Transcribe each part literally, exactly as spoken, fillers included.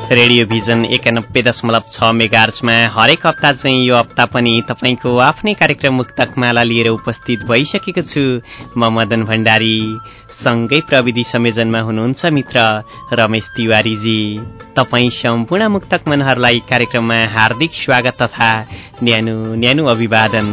Radio vision एकानब्बे दशमलव छ मेगाहर्जमा हरेक हप्ता चाहिँ यो हप्ता पनि तपाईँको आफ्नै कार्यक्रम मुक्तकमाला लिएर उपस्थित भइसकेको छु। म मदन भण्डारी, सँगै प्रविधि संयोजनमा हुनुहुन्छ मित्र रमेश तिवारीजी। तपाईँ सम्पूर्ण मुक्तक मनहरूलाई कार्यक्रममा हार्दिक स्वागत तथा न्यानो न्यानो अभिवादन।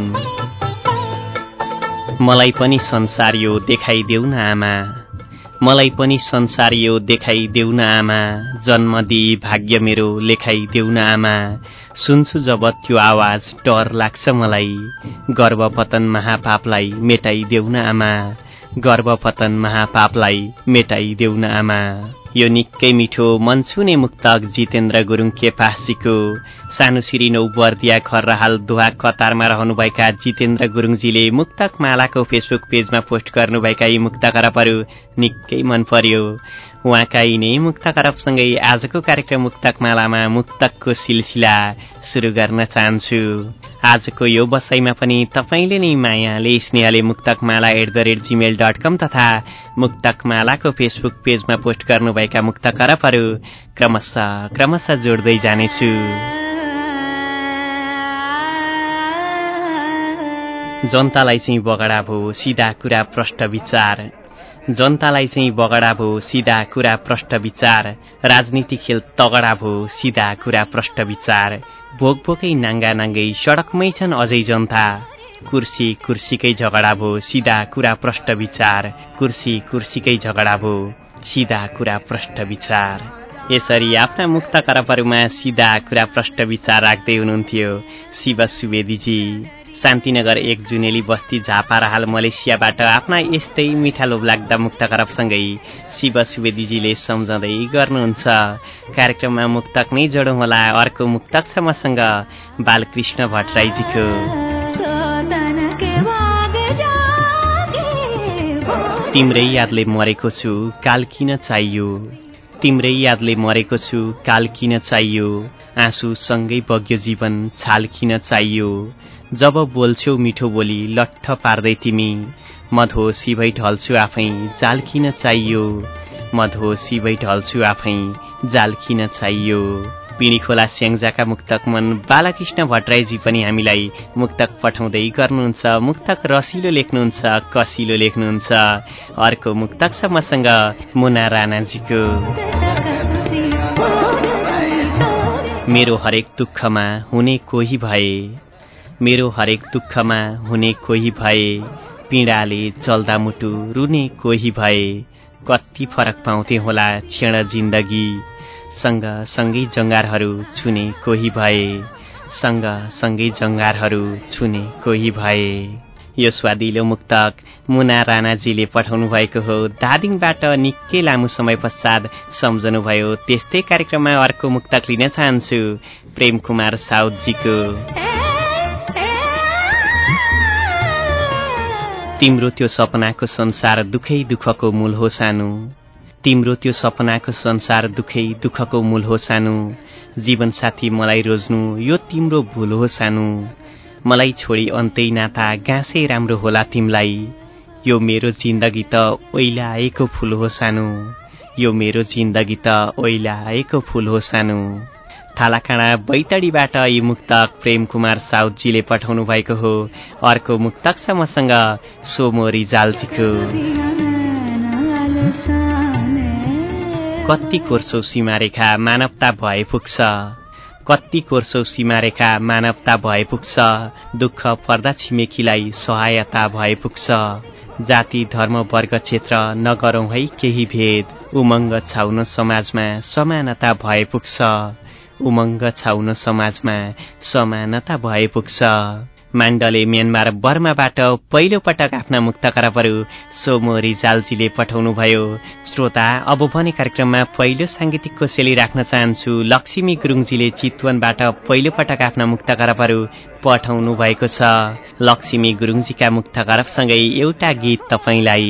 मलाई पनि संसार यो देखाइदेऊ न आमा, मलाई पनि संसार यो देखाइदेऊ न आमा, जन्म दिई भाग्य मेरो लेखाइदेऊ न आमा। सुन्छु जब त्यो आवाज डर लाग्छ मलाई, गर्भपतन महापापलाई मेटाइदेऊ न आमा, गर्भपतन महापापलाई मेटाइदेऊ न आमा। यो निकै मिठो मन छुने मुक्तक जितेन्द्र गुरुङ केपासीको। सानो सिरी नौ बर्दिया खर्रा हाल दोहा कतारमा रहनुभएका जितेन्द्र गुरुङजीले मुक्तक मालाको फेसबुक पेजमा पोस्ट गर्नुभएका यी मुक्त करपहरू निकै मन पर्यो। उहाँका यिनै मुक्त करपसँगै आजको कार्यक्रम मुक्तक मालामा मुक्तकको सिलसिला सुरु गर्न चाहन्छु। आजको यो बसाइमा पनि तपाईले नै मायाले स्नेहले Muktakmala at the rate Gmail dot com तथा मुक्तकमालाको फेसबुक पेजमा पोस्ट गर्नुभएका मुक्त करपहरू क्रमशः क्रमशः जोड्दै जानेछु। जनतालाई चाहिँ बगडा भो सिधा कुरा प्रष्ट विचार, जनतालाई चाहिँ बगडा भो सिधा कुरा प्रष्ट विचार, राजनीति खेल तगडा भो सिधा कुरा प्रष्ट विचार। भोक भोकै नाङ्गा नाङ्गै सडकमै छन् अझै जनता, कुर्सी कुर्सीकै झगडा भो सिधा कुरा प्रष्ट विचार, कुर्सी कुर्सीकै झगडा भो सिधा कुरा प्रष्ट विचार। यसरी आफ्ना मुक्त करपहरूमा सिधा कुरा प्रष्ट विचार राख्दै हुनुहुन्थ्यो शिव सुवेदीजी। शान्तिनगर एक जुनेली बस्ती झापा र हाल मलेसियाबाट आफ्ना यस्तै मिठा लोभलाग्दा मुक्त करपसँगै शिव सुवेदीजीले सम्झँदै गर्नुहुन्छ। कार्यक्रममा मुक्तक नै जोडौँ होला। अर्को मुक्तक छ मसँग बालकृष्ण भट्टराईजीको। तिम्रै यादले मरेको छु काल किन चाहियो, तिम्रै यादले मरेको छु काल किन चाहियो, आँसु सँगै बग्यो जीवन छाल किन चाहियो। जब बोल्छौ मिठो बोली लट्ठ पार्दै तिमी, मधोसी भई ढल्छु आफै जाल किन चाहियो, मधोसी भई ढल्छु आफै जाल किन चाहियो। पिणी खोला स्याङ्जाका मुक्तक मन बालकृष्ण भट्टराईजी पनि हामीलाई मुक्तक पठाउँदै गर्नुहुन्छ। मुक्तक रसिलो लेख्नुहुन्छ, कसिलो लेख्नुहुन्छ। अर्को मुक्तक छ मसँग मुना राणाजीको। मेरो हरेक दुःखमा हुने कोही भए, मेरो हरेक दुःखमा हुने कोही भए, पीडाले चल्दा मुटु रुने कोही भए, कति फरक पाउँथे होला क्षण जिन्दगी, सँग सँगै जङ्गारहरू छुने कोही भए, सँग सँगै जङ्गारहरू छुने कोही भए। यो स्वादिलो मुक्तक मुना राणाजीले पठाउनु भएको हो। दादिङबाट निकै लामो समय पश्चात सम्झनुभयो। त्यस्तै कार्यक्रममा अर्को मुक्तक लिन चाहन्छु प्रेम कुमार साउदजीको। तिम्रो त्यो सपनाको संसार दुखै दुःखको मूल हो सानो, तिम्रो त्यो सपनाको संसार दुखै दुःखको मूल हो सानो, जीवन साथी मलाई रोज्नु यो तिम्रो भूल हो सानो, मलाई छोडी अन्तै नाता गाँसै राम्रो होला तिमलाई, यो मेरो जिन्दगी त ओइलाएको फूल हो सानो, यो मेरो जिन्दगी त ओइलाएको फूल हो सानो। थालाकाँडा बैतडीबाट यी मुक्तक प्रेम कुमार साउदजीले पठाउनु भएको हो। अर्को मुक्तक छ मसँग सोमो रिजालजीको। कति कोर्सौ सीमारेखा मानवता भए पुग्छ, कति कोर्सौ सीमारेखा मानवता भए पुग्छ, दुःख पर्दा छिमेकीलाई सहायता भए पुग्छ, जाति धर्म वर्ग क्षेत्र नगरौं है केही भेद, उमङ्ग छाउन समाजमा समानता भए पुग्छ, उमङ्ग छाउन समाजमा समानता भए पुग्छ। माण्डले म्यानमार बर्माबाट पहिलो पटक आफ्ना मुक्त करपहरू सोमो रिजालजीले पठाउनु भयो। श्रोता, अब भने कार्यक्रममा पहिलो साङ्गीतिक कोसेली राख्न चाहन्छु। लक्ष्मी गुरुङजीले चितवनबाट पहिलो पटक आफ्ना मुक्त करपहरू पठाउनु भएको छ। लक्ष्मी गुरुङजीका मुक्त करपसँगै एउटा गीत तपाईलाई।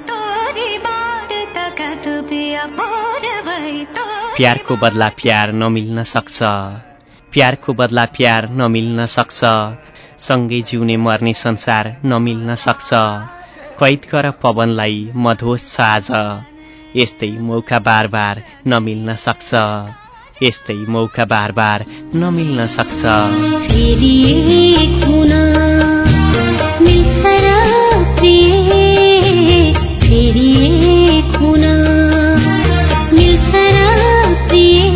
प्यारको बदला प्यार नमिल्न सक्छ, प्यारको बदला प्यार नमिल्न सक्छ, सँगै जिउने मर्ने संसार नमिल्न सक्छ, कैद गर पवनलाई मधोस छ आज, यस्तै मौका बार बार नमिल्न सक्छ, यस्तै मौका बार बार नमिल्न सक्छ। फेरि एक हुन मिल्छ र प्रिय, फेरि एक हुन मिल्छ र प्रिय,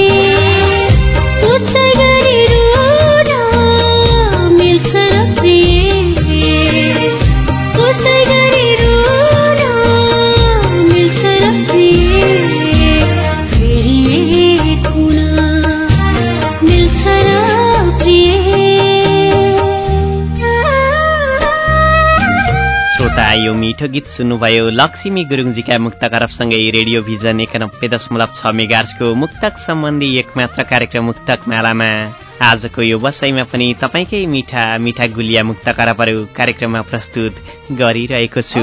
उसै गरी रुन मिल्छ र प्रिय, उसै गरी रुन मिल्छ र प्रिय, फेरि एक हुन मिल्छ र प्रिय। श्रोता, यो मिठो गीत सुन्नुभयो लक्ष्मी गुरुङजीका मुक्तक अरबसँगै रेडियो भिजन एकानब्बे दशमलव छ मेगाहर्जको मुक्तक सम्बन्धी एकमात्र कार्यक्रम मुक्तक मालामा। आजको यो बसाइमा पनि तपाईँकै मिठा मिठा गुलिया मुक्तक अरबहरू कार्यक्रममा प्रस्तुत गरिरहेको छु।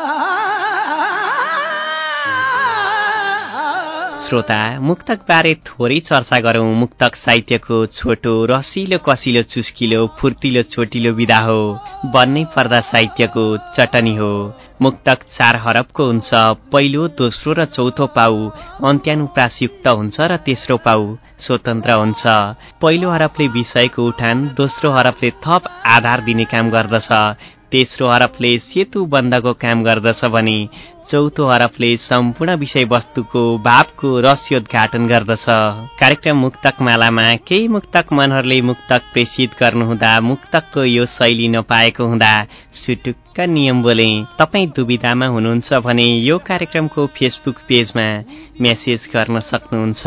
श्रोता, मुक्तक बारे थोरै चर्चा गरौं। मुक्तक साहित्यको छोटो रसिलो कसिलो चुस्किलो फुर्तिलो छोटिलो विधा हो, बन्नै पर्दा साहित्यको चटनी हो। मुक्तक चार हरफको हुन्छ, पहिलो दोस्रो र चौथो पाउ अन्त्यानुप्रासयुक्त हुन्छ र तेस्रो पाउ स्वतन्त्र हुन्छ। पहिलो हरफले विषयको उठान, दोस्रो हरफले थप आधार दिने काम गर्दछ, तेस्रो हरफले सेतु बन्धको काम गर्दछ भने चौथो हरफले सम्पूर्ण विषयवस्तुको भावको रहस्योद्घाटन गर्दछ। कार्यक्रम मुक्तक मालामा केही मुक्तक मनहरूले मुक्तक प्रेषित गर्नुहुँदा मुक्तकको यो शैली नपाएको हुँदा सुटुक्क नियम बोले। तपाईँ दुविधामा हुनुहुन्छ भने यो कार्यक्रमको फेसबुक पेजमा मेसेज गर्न सक्नुहुन्छ।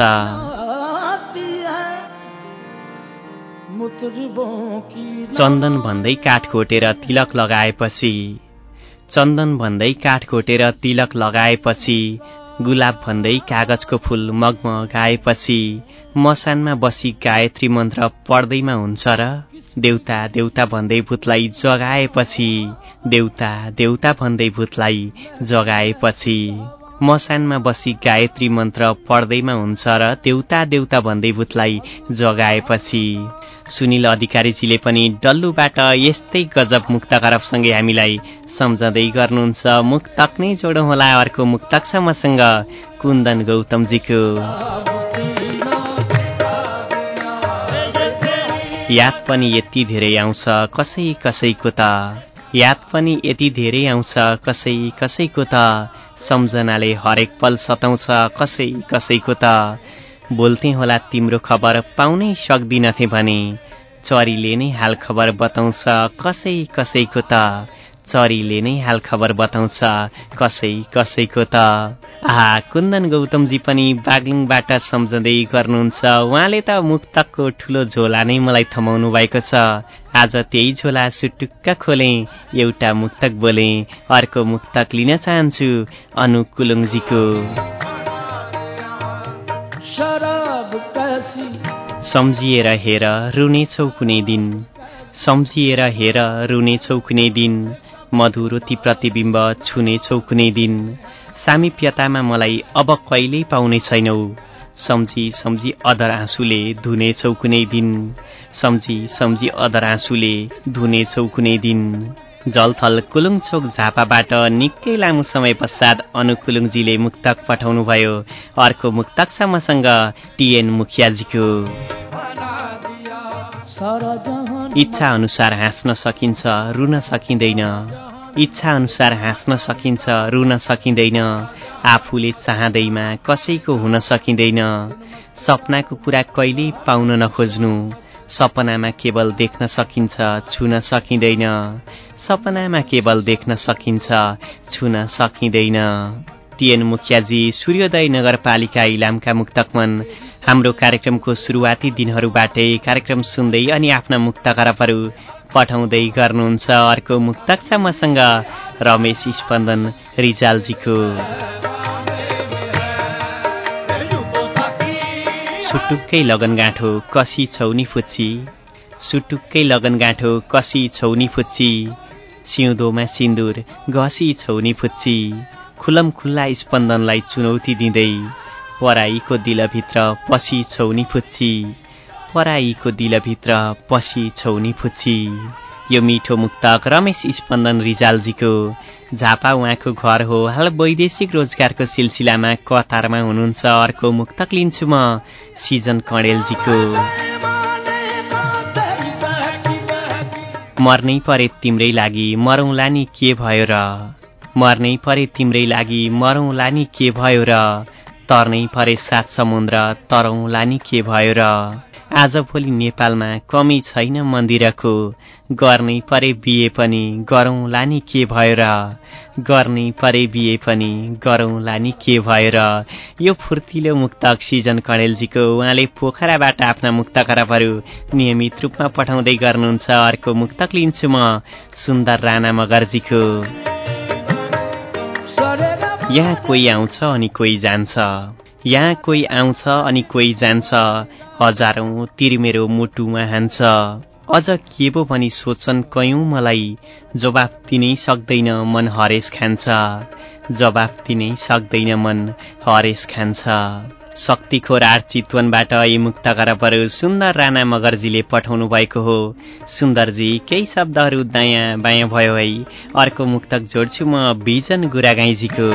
चन्दन भन्दै काठ घोटेर तिलक लगाएपछि, चन्दन भन्दै काठ घोटेर तिलक लगाएपछि, गुलाब भन्दै कागजको फूल मगमगाएपछि, मसानमा बसी गायत्री मन्त्र पढ्दैमा हुन्छ र देउता देउता भन्दै भूतलाई जगाएपछि, देउता देउता भन्दै भूतलाई जगाएपछि, मसानमा बसी गायत्री मन्त्र पढ्दैमा हुन्छ र देउता देउता भन्दै भूतलाई जगाएपछि। सुनिल अधिकारीजीले पनि डल्लुबाट यस्तै गजब मुक्तक अरबसँगै हामीलाई सम्झँदै गर्नुहुन्छ। मुक्तक नै जोडौँ होला अर्को मुक्तक छ मसँग कुन्दन गौतमजीको। याद पनि यति धेरै आउँछ कसै कसैको त, याद पनि यति धेरै आउँछ कसै कसैको त, सम्झनाले हरेक पल सताउँछ कसै कसैको त, बोल्थे होला तिम्रो खबर पाउनै सक्दिनथे भने, चरीले नै हाल खबर बताउँछ कसै कसैको त, चरीले नै हाल खबर बताउँछ कसै कसैको त। आहा, कुन्दन गौतमजी पनि बागलुङबाट सम्झँदै गर्नुहुन्छ। उहाँले त मुक्तकको ठूलो झोला नै मलाई थमाउनु भएको छ। आज त्यही झोला सुटुक्क खोले, एउटा मुक्तक बोले। अर्को मुक्तक लिन चाहन्छु अनु कुलुङजीको। सम्झिएर हेर रुनेछौ कुनै दिन, सम्झिएर हेर रुनेछौ कुनै दिन, मधुरोती प्रतिबिम्ब छुनेछौ कुनै दिन, सामिप्यतामा मलाई अब कहिल्यै पाउने छैनौ, सम्झी सम्झी अधर आँसुले धुनेछौ कुनै दिन, सम्झी सम्झी अधर आँसुले धुनेछौ कुनै दिन। जलथल कुलुङचोक झापाबाट निकै लामो समय पश्चात अनु कुलुङजीले मुक्तक पठाउनुभयो। अर्को मुक्तक छ मसँग टिएन मुखियाजीको। इच्छा अनुसार हाँस्न सकिन्छ रुन सकिँदैन, इच्छा अनुसार हाँस्न सकिन्छ रुन सकिँदैन, आफूले चाहँदैमा कसैको हुन सकिँदैन, सपनाको कुरा कहिल्यै पाउन नखोज्नु, सपनामा केवल देख्न सकिन्छ छुन सकिँदैन, सपनामा केवल देख्न सकिन्छ छुन सकिँदैन। टिएन मुखियाजी सूर्योदय नगरपालिका इलामका मुक्तकमन हाम्रो कार्यक्रमको सुरुवाती दिनहरूबाटै कार्यक्रम सुन्दै अनि आफ्ना मुक्त करपहरू पठाउँदै गर्नुहुन्छ। अर्को मुक्तक छ मसँग रमेश स्पन्दन रिजालजीको। सुटुक्कै लगनगाँठो कसी छौनी फुच्ची, सुटुक्कै लगनगाँठो कसी छौनी फुच्ची, सिउँदोमा सिन्दुर घसी छौनी फुच्ची, खुलम खुल्ला स्पन्दनलाई चुनौती दिँदै, पराईको दिलभित्र पसी छौनी फुच्ची, पराईको दिलभित्र पसी छौनी फुच्ची, यो मिठो मुक्तक रमेश स्पन्दन रिजालजीको। झापा उहाँको घर हो। हाल वैदेशिक रोजगारको सिलसिलामा कतारमा हुनुहुन्छ। अर्को मुक्तक लिन्छु म सिजन कणेलजीको। मर्नै परे तिम्रै लागि मरौँला नि के भयो र, मर्नै परे तिम्रै लागि मरौँला नि के भयो र, तर्नै परे सात समुद्र तरौँला नि के भयो र। आजभोलि नेपालमा कमी छैन मन्दिरको, गर्नै परे बिहे पनि गरौँला नि के भयो र, गर्नै परे बिहे पनि गरौँला नि के भयो र। यो फुर्तिलो मुक्तक सिजन कणेलजीको। उहाँले पोखराबाट आफ्ना मुक्त खराबहरू नियमित रूपमा पठाउँदै गर्नुहुन्छ। अर्को मुक्तक लिन्छु म सुन्दर राणा मगर्जीको। यहाँ कोही आउँछ अनि कोही जान्छ, यहाँ कोही आउँछ अनि कोही जान्छ, हजारौं तिर मेरो मुटुमा हान्छ। अझ के पो भनी सोच्छन् कयौं मलाई, जवाफ दिनै सक्दैन मन हरेस खान्छ, जवाफ दिनै सक्दैन मन हरेस खान्छ। शक्तिखोर आर्ट चितवनबाट यी मुक्त खराबहरू सुन्दर राणा मगर्जीले पठाउनु भएको हो। सुन्दरजी केही शब्दहरू दायाँ बायाँ भयो है। अर्को मुक्तक जोड्छु म बिजन गुरागाईजीको।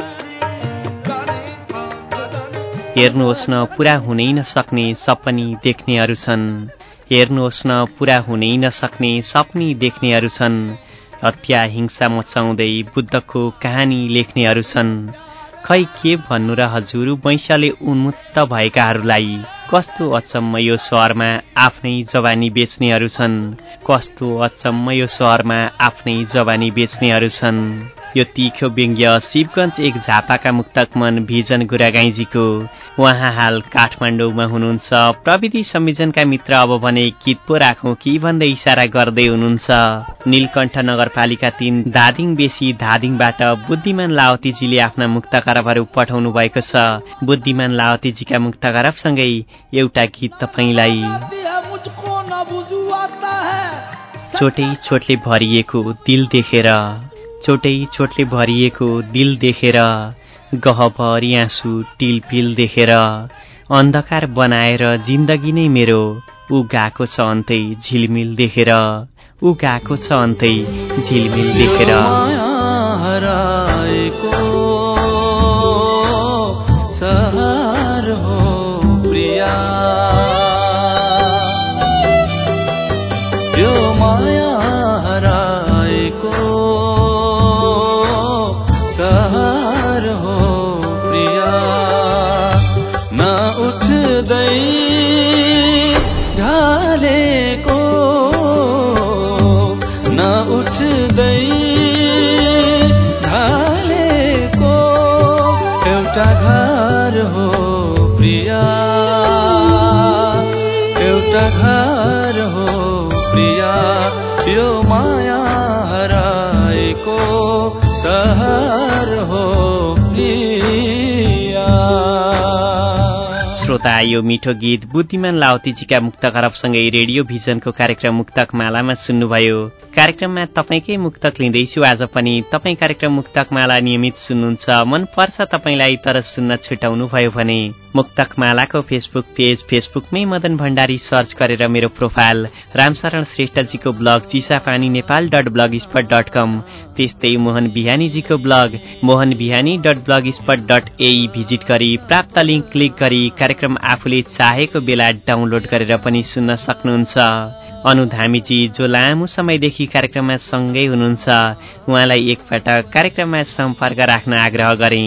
हेर्नुहोस् न पुरा हुनै नसक्ने सपनी देख्नेहरू छन्, हेर्नुहोस् न पुरा हुनै नसक्ने सपनी देख्नेहरू छन्, हत्या हिंसा मचाउँदै बुद्धको कहानी लेख्नेहरू छन्। खै के भन्नु र हजुर वैंशले उन्मुक्त भएकाहरूलाई, कस्तो अचम्म यो सहरमा आफ्नै जवानी बेच्नेहरू छन्, कस्तो अचम्म यो सहरमा आफ्नै जवानी बेच्नेहरू छन्। यो तीखो व्यङ्ग्य शिवगञ्ज एक झापाका मुक्तक मन भिजन गुरागाईजीको। उहाँ हाल काठमाडौँमा हुनुहुन्छ। प्रविधि संयोजनका मित्र अब भने कित पो राखौं कि भन्दै इसारा गर्दै हुनुहुन्छ। नीलकण्ठ नगरपालिका तीन धादिङ बेसी धादिङबाट बुद्धिमान लावतीजीले आफ्ना मुक्त खराबहरू पठाउनु भएको छ। बुद्धिमान लावतीजीका मुक्त खराबसँगै एउटा गीत तपाईलाई। छोटै छोटले भरिएको दिल देखेर, छोटै छोटले भरिएको दिल देखेर, गहभरि आँसु टिलपिल देखेर, अन्धकार बनाएर जिन्दगी नै मेरो, उ गाको छ अन्तै झिलमिल देखेर, उ गाको छ अन्तै झिलमिल देखेर। सहर हो प्रिया, यो माया हराएको सहर हो प्रिया। न उठ्दै ढालेको, न उठ्दै ढालेको एउटा घर हो प्रिया, एउटा घर हो प्रिया, यो माया हराएको सहर हो प्रिया। श्रोता यो मिठो गीत बुद्धिमान लावतीजीका मुक्त खराबसँगै रेडियो भिजनको कार्यक्रम मुक्तक मालामा सुन्नुभयो। कार्यक्रममा तपाईकै मुक्तक लिँदैछु आज पनि। तपाई कार्यक्रम मुक्तक माला नियमित सुन्नुहुन्छ, मन पर्छ तपाईलाई तर सुन्न छुटाउनु भयो भने मुक्तक मालाको फेसबुक पेज फेसबुकमै मदन भण्डारी सर्च गरेर मेरो प्रोफाइल रामशरण श्रेष्ठजीको blog Chisapani Nepal dot blogspot dot com, त्यस्तै मोहन बिहानीजीको blog Mohan Bihani dot blogspot dot A visit गरी प्राप्त लिङ्क क्लिक गरी कार्यक्रम आफूले चाहेको बेला डाउनलोड गरेर पनि सुन्न सक्नुहुन्छ। अनु धामीजी जो लामो समयदेखि कार्यक्रममा सँगै हुनुहुन्छ, उहाँलाई एकपटक कार्यक्रममा सम्पर्क राख्न आग्रह गरे।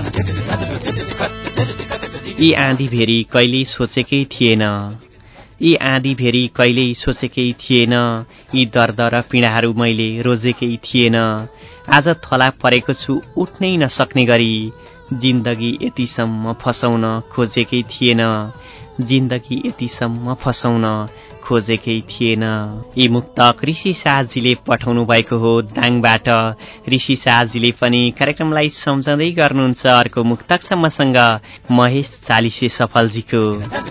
यी आँधी भेरी कहिल्यै सोचेकै थिएन, यी आँधी भेरी कहिल्यै सोचेकै थिएन, यी दर्द र पीडाहरू मैले रोजेकै थिएन। आज थला परेको छु उठ्नै नसक्ने गरी, जिन्दगी यतिसम्म फसाउन खोजेकै थिएन, जिन्दगी यतिसम्म फसाउन खोजेकै थिएन। यी मुक्तक ऋषि शाहजीले पठाउनु भएको हो दाङबाट। ऋषि शाहजीले पनि कार्यक्रमलाई सम्झँदै गर्नुहुन्छ। अर्को मुक्तक छ मसँग महेश चालिसे सफलजीको।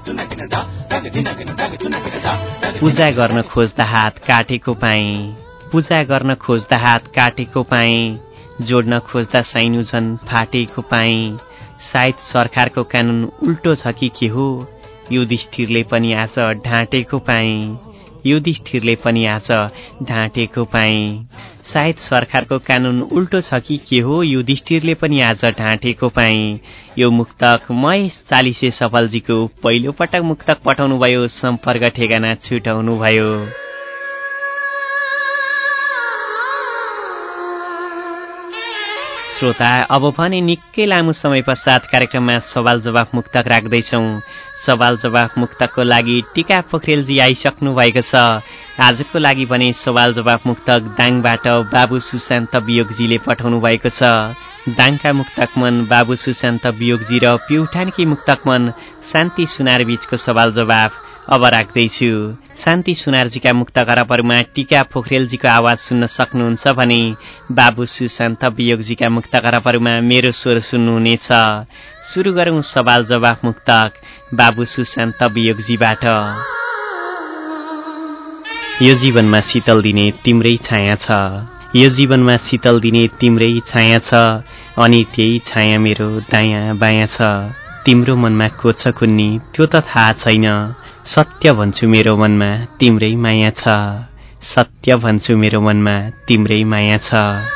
पूजा गर्न खोज्दा हात काटेको पाएँ, पूजा गर्न खोज्दा हात काटेको पाएँ, जोड्न खोज्दा साइनु झन् फाटेको पाएँ, सायद सरकारको कानून उल्टो छ कि के हो, युधिष्ठिरले पनि आज ढाँटेको पाएँ, युधिष्ठिरले पनि आज ढाँटेको पाएँ। सायद सरकारको कानून उल्टो छ कि के हो, युधिष्ठिरले पनि आज ढाँटेको पाएँ। यो मुक्तक महेश चालिसे सफलजीको पहिलो पटक मुक्तक पठाउनु भयो, सम्पर्क ठेगाना छुटाउनु भयो। श्रोता, अब भने निकै लामो समय पश्चात कार्यक्रममा सवाल जवाफ मुक्तक राख्दैछौं। सवाल जवाफ मुक्तकको लागि टीका पोखरेलजी आइसक्नु भएको छ। आजको लागि भने सवाल जवाफ मुक्तक दाङबाट बाबु सुशान्त वियोगजीले पठाउनु भएको छ। दाङका मुक्तकमन बाबु सुशान्त वियोगजी र प्युठानकी मुक्तकमन शान्ति सुनार बीचको सवाल जवाफ अब राख्दैछु। शान्ति सुनारजीका मुक्त खरबहरूमा टीका पोखरेलजीको आवाज सुन्न सक्नुहुन्छ भने बाबु सुशान्त वियोगजीका मुक्त खरबहरूमा मेरो स्वर सुन्नुहुनेछ। सुरु गरौं सवाल जवाफ मुक्तक बाबु सुशान्त वियोगजीबाट। यो जीवनमा शीतल दिने तिम्रै छाया छ, यो जीवनमा शीतल दिने तिम्रै छाया छ, अनि त्यही छाया मेरो दायाँ बायाँ छ। तिम्रो मनमा को छ कुन्नी त्यो त थाहा छैन, सत्य भन्छु मेरो मनमा तिम्रै माया छ, सत्य भन्छु मेरो मनमा तिम्रै माया छ।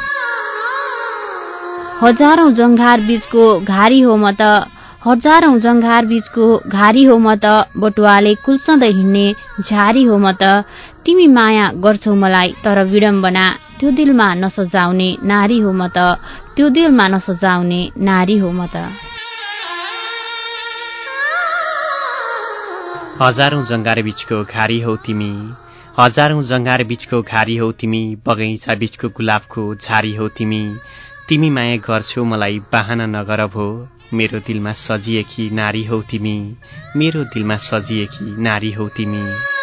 हजारौं जंघार बीचको घारी हो म त, हजारौं जंघार बीचको घारी हो म त, बटुवाले कुल्सँदै हिँड्ने झारी हो म त। तिमी माया गर्छौ मलाई तर विडम्बना, त्यो दिलमा नसजाउने नारी हो म त, त्यो दिलमा नसजाउने नारी हो म त। हजारौं जंगार बीचको घारी हौ तिमी, हजारौं जंगार बीचको घारी हौ तिमी, बगैँचा बीचको गुलाबको झारी हौ तिमी। तिमी माया गर्छौ मलाई बहाना नगर भो, मेरो दिलमा सजिएकी नारी हौ तिमी, मेरो दिलमा सजिएकी नारी हौ तिमी।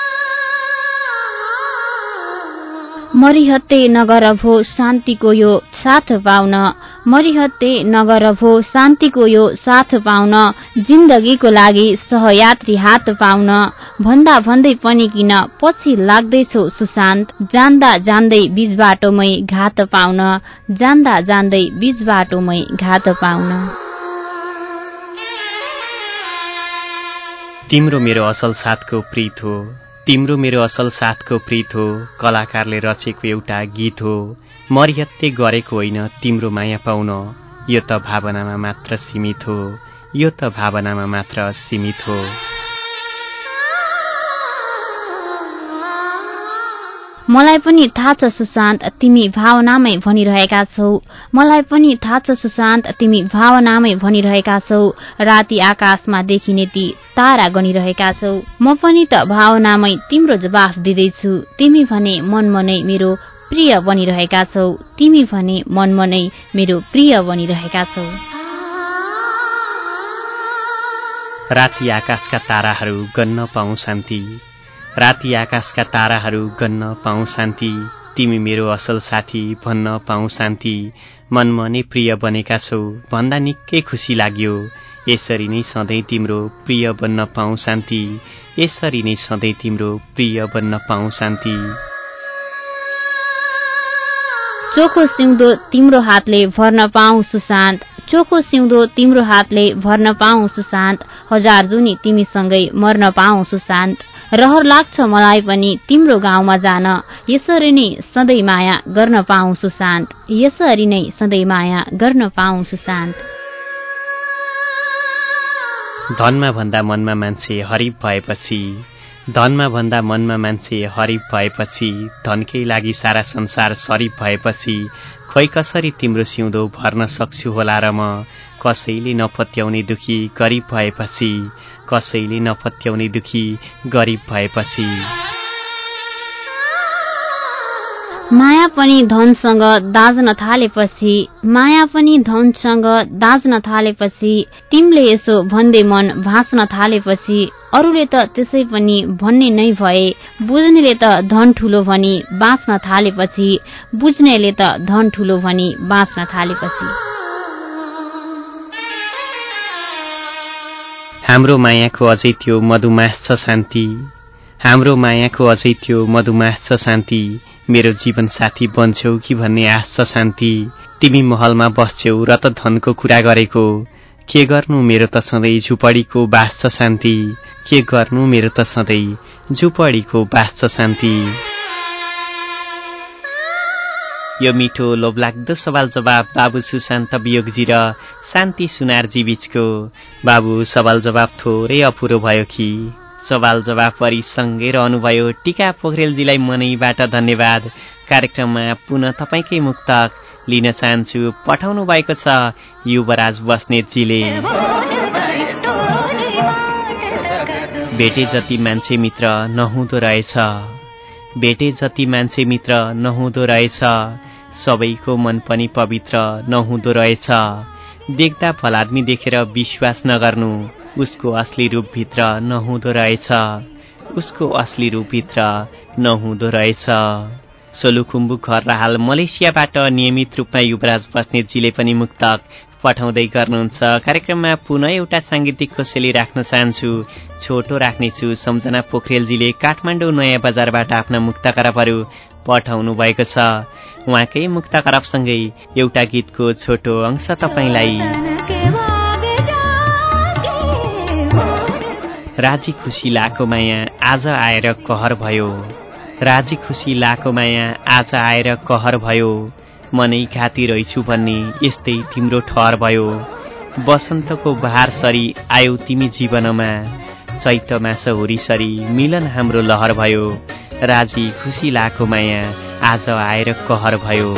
मरिहत्ते नगर भो शान्तिको यो साथ पाउन, मरिहत्ते नगर भो शान्तिको यो साथ पाउन, जिन्दगीको लागि सहयात्री हात पाउन। भन्दा भन्दै पनि किन पछि लाग्दैछौ सुशान्त, जान्दा जान्दै बीच बाटोमै घात पाउन, जान्दा जान्दै बीच बाटोमै घात पाउन। तिम्रो मेरो असल साथको प्रीत हो, तिम्रो मेरो असल साथको प्रीत हो, कलाकारले रचेको एउटा गीत हो। मरिहत्ते गरेको होइन तिम्रो माया पाउन, यो त भावनामा मात्र सीमित हो, यो त भावनामा मात्र सीमित हो। मलाई पनि थाहा छ सुशान्त तिमी भावनामै भनिरहेका छौ, मलाई पनि थाहा छ सुशान्त तिमी भावनामै भनिरहेका छौ। राति आकाशमा देखिने ती तारा गनिरहेका छौ, म पनि त भावनामै तिम्रो जवाफ दिँदैछु। तिमी भने मनमनै मेरो प्रिय बनिरहेका छौ, तिमी भने मनमनै मेरो प्रिय बनिरहेका छौ। राति आकाशका ताराहरू गन्न पाऊँ शान्ति, राति आकाशका ताराहरू गन्न पाऊँ शान्ति, तिमी मेरो असल साथी भन्न पाऊँ शान्ति। मनमनै प्रिय बनेका छौ भन्दा निकै खुसी लाग्यो, यसरी नै सधैँ तिम्रो प्रिय बन्न पाऊँ शान्ति, यसरी नै सधैँ तिम्रो प्रिय बन्न पाऊँ शान्ति। चोखो सिउँदो तिम्रो हातले भर्न पाऊँ सुशान्त, चोखो सिउँदो तिम्रो हातले भर्न पाऊँ सुशान्त। हजार जुनी तिमीसँगै मर्न पाऊँ सुशान्त, रहर लाग्छ मलाई पनि तिम्रो गाउँमा जान, यसरी नै सधैँ माया गर्न पाऊँ सुशान्त, यसरी नै सधैँ माया गर्न पाऊँ सुशान्त। धनमा भन्दा मनमा मान्छे हरिफ भएपछि, धनमा भन्दा मनमा मान्छे हरिफ भएपछि, धनकै लागि सारा संसार सरिफ भएपछि, खोइ कसरी तिम्रो सिउँदो भर्न सक्छु होला र म। कसैले नपत्याउने दुखी गरिब भएपछि, कसैले नपत्याउने दुखी गरिब भएपछि। माया पनि धनसँग दाज्न थालेपछि, माया पनि धनसँग दाज्न थालेपछि, तिमीले यसो भन्दै मन भाँच्न थालेपछि, अरूले त त्यसै पनि भन्ने नै भए, बुझ्नेले त धन ठुलो भनी बाँच्न थालेपछि, बुझ्नेले त धन ठुलो भनी बाँच्न थालेपछि। हाम्रो मायाको अझै त्यो मधुमास छ शान्ति, हाम्रो मायाको अझै त्यो मधुमास छ शान्ति, मेरो जीवन साथी बन्छौ कि भन्ने आश छ शान्ति। तिमी महलमा बस्छौ र त धनको कुरा गरेको, के गर्नु मेरो त सधैँ झुपडीको बास छ शान्ति, के गर्नु मेरो त सधैँ झुपडीको बास छ शान्ति। यो मिठो लोभलाग्दो सवाल जवाब बाबु सुशान्त वियोगजी र शान्ति सुनारजी बीचको। बाबु सवाल जवाब थोरै अपुरो भयो कि सवाल जवाब परि सँगै रहनुभयो। टीका पोखरेलजीलाई मनैबाट धन्यवाद। कार्यक्रममा पुनः तपाईँकै मुक्तक लिन चाहन्छु। पठाउनु भएको छ युवराज बस्नेतजीले। भेटे जति मान्छे मित्र नहुँदो रहेछ, भेटे जति मान्छे मित्र नहुँदो रहेछ, सबैको मन पनि पवित्र नहुँदो रहेछ। देख्दा भलादमी देखेर विश्वास नगर्नु, उसको असली रूपभित्र नहुँदो रहेछ, उसको असली रूपभित्र नहुँदो रहेछ। सोलुखुम्बु घर र हाल मलेसियाबाट नियमित रूपमा युवराज बस्नेतजीले पनि मुक्तक पठाउँदै गर्नुहुन्छ। कार्यक्रममा पुनः एउटा साङ्गीतिक कोसेली राख्न चाहन्छु, छोटो राख्नेछु। सम्झना पोखरेलजीले काठमाडौँ नयाँ बजारबाट आफ्ना मुक्त करपहरू पठाउनु भएको छ। उहाँकै मुक्त करपसँगै एउटा गीतको छोटो अंश तपाईलाई। राजी खुसी लाको माया आज आएर कहर भयो, राजी खुसी लाको माया आज आएर कहर भयो, मनै घाती रहेछु भन्ने यस्तै तिम्रो ठहर भयो। बसन्तको बहार सरी आयौ तिमी जीवनमा, चैत मास हुरी सरी मिलन हाम्रो लहर भयो, राजी खुसी लाको माया आज आएर कहर भयो।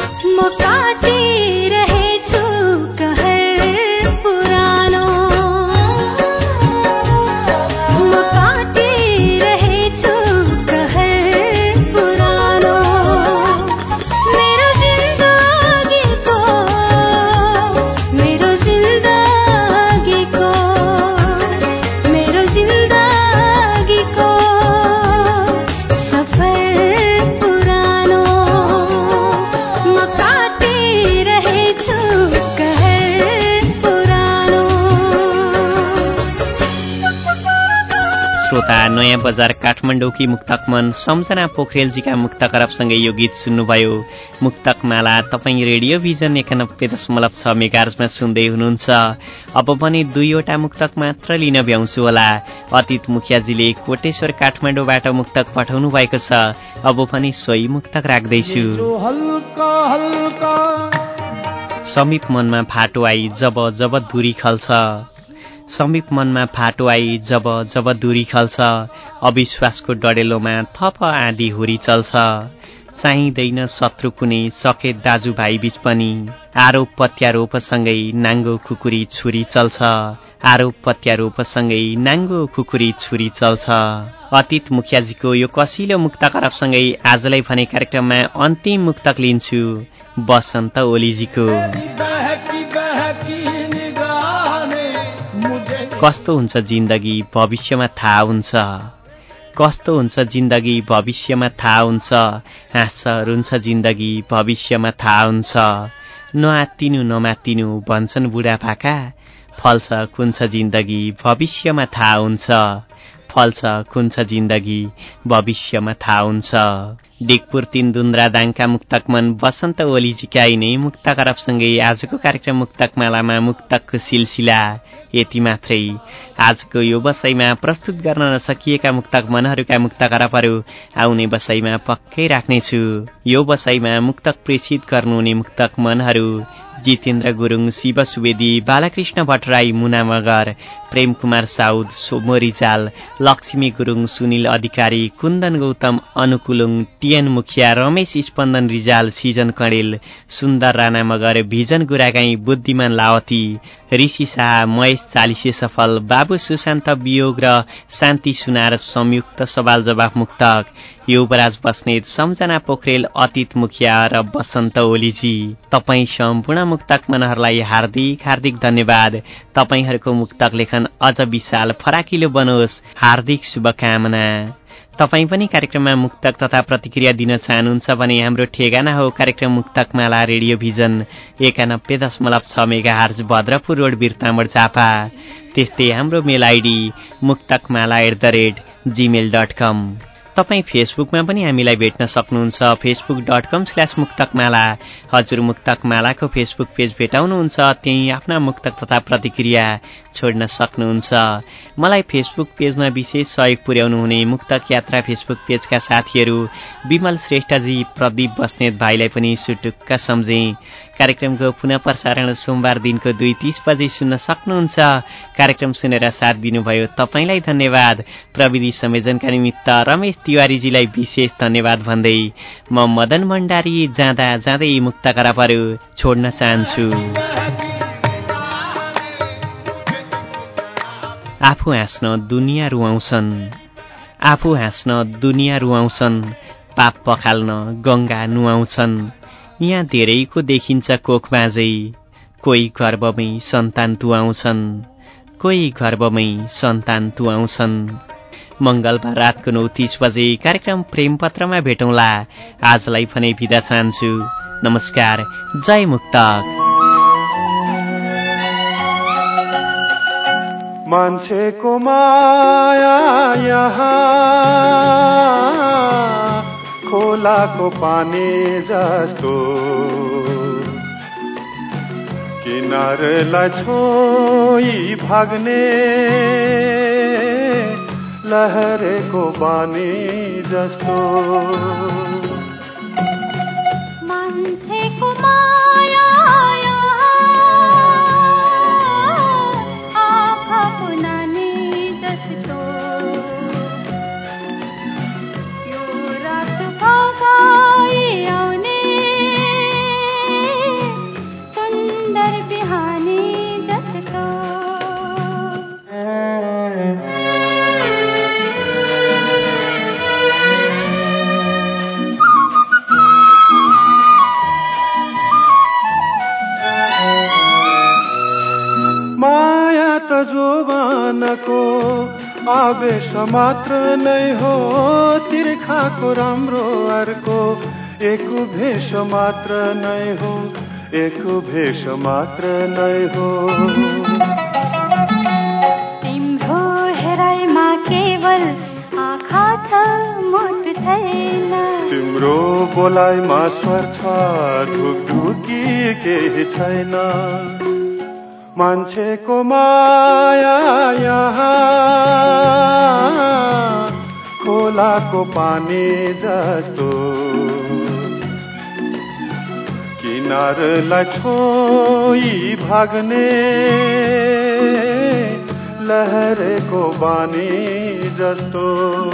नयाँ बजार काठमाडौँकी मुक्तकमन सम्झना पोखरेलजीका मुक्त करपसँगै यो गीत सुन्नुभयो। मुक्तकमाला तपाईँ रेडियो भिजन एकानब्बे दशमलव छ मेगाहर्जमा सुन्दै हुनुहुन्छ। अब पनि दुईवटा मुक्तक मात्र लिन भ्याउँछु होला। अतीत मुखियाजीले कोटेश्वर काठमाडौँबाट मुक्तक पठाउनु भएको छ। अब पनि सोही मुक्तक राख्दैछु। समीप मनमा फाटो आई जब जब दूरी खल्छ, समीप मनमा फाटो आई जब जब दूरी खल्छ, अविश्वासको डडेलोमा थप आँधी हुरी चल्छ, चाहिँदैन शत्रु कुनै सके दाजुभाइ बीच पनि, आरोप प्रत्यारोपसँगै नाङ्गो खुकुरी छुरी चल्छ, आरोप प्रत्यारोपसँगै नाङ्गो खुकुरी छुरी चल्छ। अतीत मुखियाजीको यो कसिलो मुक्त करपसँगै आजलाई भने कार्यक्रममा अन्तिम मुक्तक लिन्छु बसन्त ओलीजीको। कस्तो हुन्छ जिन्दगी भविष्यमा थाहा हुन्छ, कस्तो हुन्छ जिन्दगी भविष्यमा थाहा हुन्छ, हाँस्छ रुन्छ जिन्दगी भविष्यमा थाहा हुन्छ, नआत्तिनु नमात्तिनु भन्छन् बुढापाका, फल्छ खुन्छ जिन्दगी भविष्यमा थाहा हुन्छ, फल्छ खुन्छ जिन्दगी भविष्यमा थाहा हुन्छ। डिकपुर तीन दुन्द्रा दाङका मुक्तकमन बसन्त ओलीजीका यिनै मुक्त करपसँगै आजको कार्यक्रम मुक्तकमालामा मुक्तकको सिलसिला यति मात्रै। आजको यो बसाइमा प्रस्तुत गर्न नसकिएका मुक्तक मनहरूका मुक्त करपहरू आउने बसाइमा पक्कै राख्नेछु। यो बसाइमा मुक्तक प्रेषित गर्नुहुने मुक्तक मनहरू जितेन्द्र गुरुङ, शिव सुवेदी, बालकृष्ण भट्टराई, मुना मगर, प्रेम कुमार साउद, सोमो रिजाल, लक्ष्मी गुरुङ, सुनिल अधिकारी, कुन्दन गौतम, अनुकुलुङ, टिएन मुखिया, रमेश स्पन्दन रिजाल, सिजन कणेल, सुन्दर राणा मगर, भिजन गुरागाई, बुद्धिमान लावती, ऋषि शाह, महेश चालिसे सफल, बाबु सुशान्त वियोग र शान्ति सुनार संयुक्त सवाल जवाफ मुक्तक, युवराज बस्नेत, सम्झना पोखरेल, अतीत मुखिया र बसन्त ओलीजी। तपाईँ सम्पूर्ण मुक्तक मनहरूलाई हार्दिक हार्दिक धन्यवाद। तपाईहरूको मुक्तक लेखन अझ विशाल फराकिलो बनोस्, हार्दिक शुभकामना। तपाईँ पनि कार्यक्रममा मुक्तक तथा प्रतिक्रिया दिन चाहनुहुन्छ भने हाम्रो ठेगाना हो कार्यक्रम मुक्तकमाला रेडियो भिजन एकानब्बे दशमलव छ मेगाहर्ज भद्रपुर रोड बिर्तामोड झापा। त्यस्तै हाम्रो mail ID Muktakmala at the rate Gmail dot com. तपाईँ फेसबुकमा पनि हामीलाई भेट्न सक्नुहुन्छ। Facebook dot com slash Muktakmala. हजुर मुक्तकमालाको फेसबुक पेज भेटाउनुहुन्छ, त्यहीँ आफ्ना मुक्तक तथा प्रतिक्रिया छोड्न सक्नुहुन्छ। मलाई फेसबुक पेजमा विशेष सहयोग पुर्याउनु हुने मुक्तक यात्रा फेसबुक पेजका साथीहरू विमल श्रेष्ठजी, प्रदीप बस्नेत भाइलाई पनि सुटुक्क सम्झे। कार्यक्रमको पुनः प्रसारण सोमबार दिनको दुई तीस बजे सुन्न सक्नुहुन्छ। कार्यक्रम सुनेर साथ दिनुभयो तपाईँलाई धन्यवाद। प्रविधि संयोजनका निमित्त रमेश तिवारीजीलाई विशेष धन्यवाद भन्दै म मदन भण्डारी जाँदा जाँदै मुक्त करापहरू छोड्न चाहन्छु। आफू हाँस्न दुनियाँ रुवाउँछन्, आफू हाँस्न दुनियाँ रुवाउँछन्, पाप पखाल्न गंगा नुहाउँछन्। यहाँ धेरैको देखिन्छ कोख माझै, कोही गर्भमै सन्तान तुहाउँछन्, कोही गर्भमै सन्तान तुहाउँछन्। मंगलबार रातको नौ तीस बजे कार्यक्रम प्रेमपत्रमा भेटौँला। आजलाई भने बिदा चाहन्छु। नमस्कार, जय मुक्तक। मान्छेको माया यहाँ खोलाको पानी जस्तो, किनारलाई छोई भाग्ने लहरेको बानी जस्तो। मान्छेको माया आँखाको नानी जस्तो, यो रात भगाई आउने सुन्दर बिहानी जस्तो। जोबानको आवेश मात्र नै हो, तिर्खाको राम्रो अर्को एक भेष मात्र नै हो, एक भेष मात्र नै हो। तिम्रो हेराइमा केवल आँखा छ, मुटु छैन। तिम्रो बोलाइमा स्वर छ, ढुकढुकी केही छैन। मान्छेको माया यहाँ खोलाको पानी जस्तो, किनारलाई छोई भाग्ने लहरेको बानी जस्तो।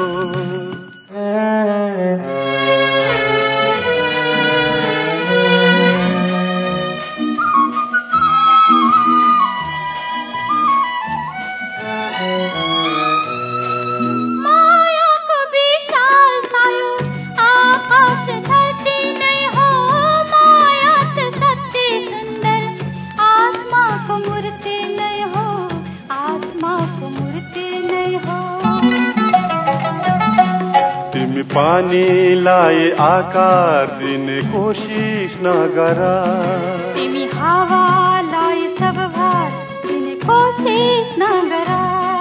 पानीलाई आकार दिने कोशिश नगर, तिमी हावालाई सब भार दिने कोशिश नगर।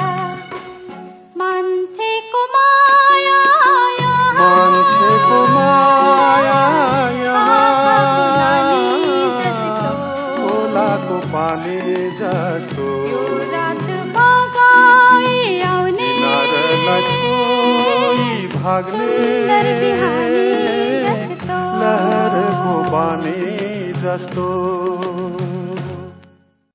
मान्छेको माया मान्छेको माया खोलाको पानी जस्तो, रात भगाई आउने भाग्ने लहरको बानी जस्तो।